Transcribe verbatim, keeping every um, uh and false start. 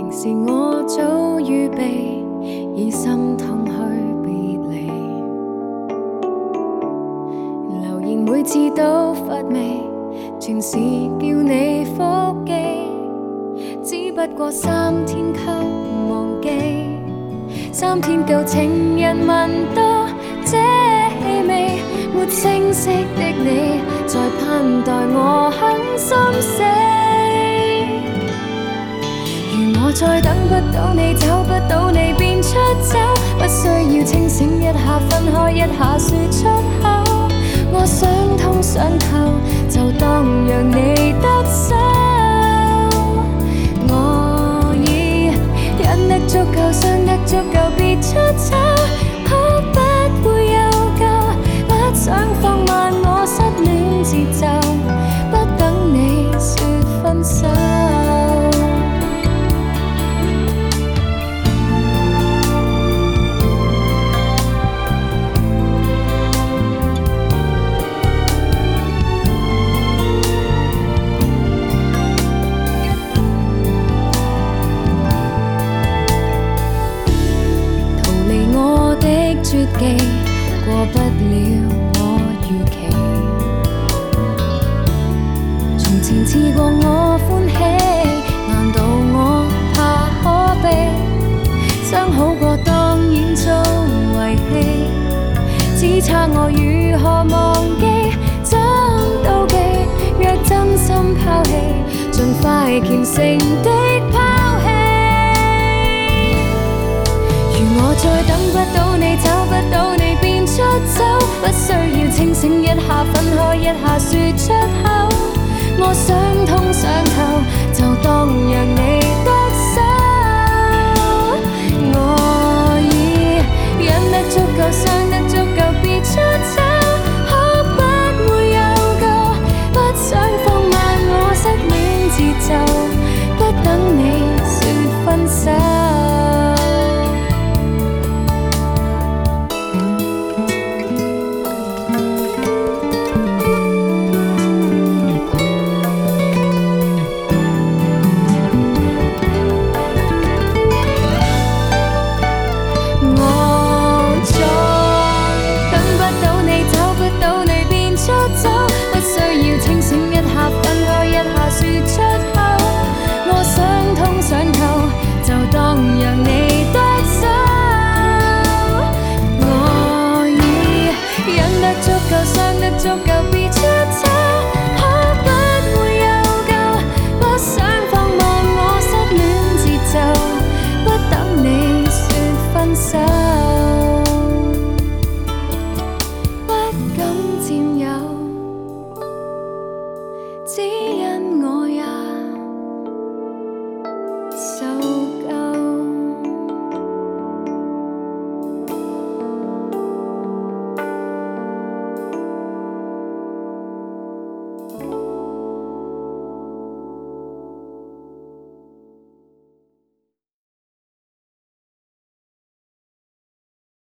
明是我早预备，以心痛去别离。留言每次都乏味，全是叫你腹肌。只不过三天给忘记，三天旧情人闻到这气味，没聲息的你在盼待我很心死。如我再等不到你，找不到你便出走，不需要清醒一下，分開一下說出口。我想通想透，就當讓你得手。我已忍得足夠，傷得足夠，別出走，可不會有救。不想放慢我失戀節奏，不等你說分手。絕技過不了我預期，從前賜過我歡喜，難道我怕可悲？相好過當然做遺棄，只差我如何忘記，將妒忌，若真心拋棄，盡快虔誠的拋棄。如我再等不到你，找不到你便出走，不需要清醒一下，分開一下說出口。我想通想透，就當讓你得手。我已忍得足夠，傷得足夠，別出走，可不會有救。不想放慢我失戀節奏，不等你說分手。足夠別出走，可不會有救。不想放慢我失戀節奏，不等你說分手。不敢佔有，只因我也受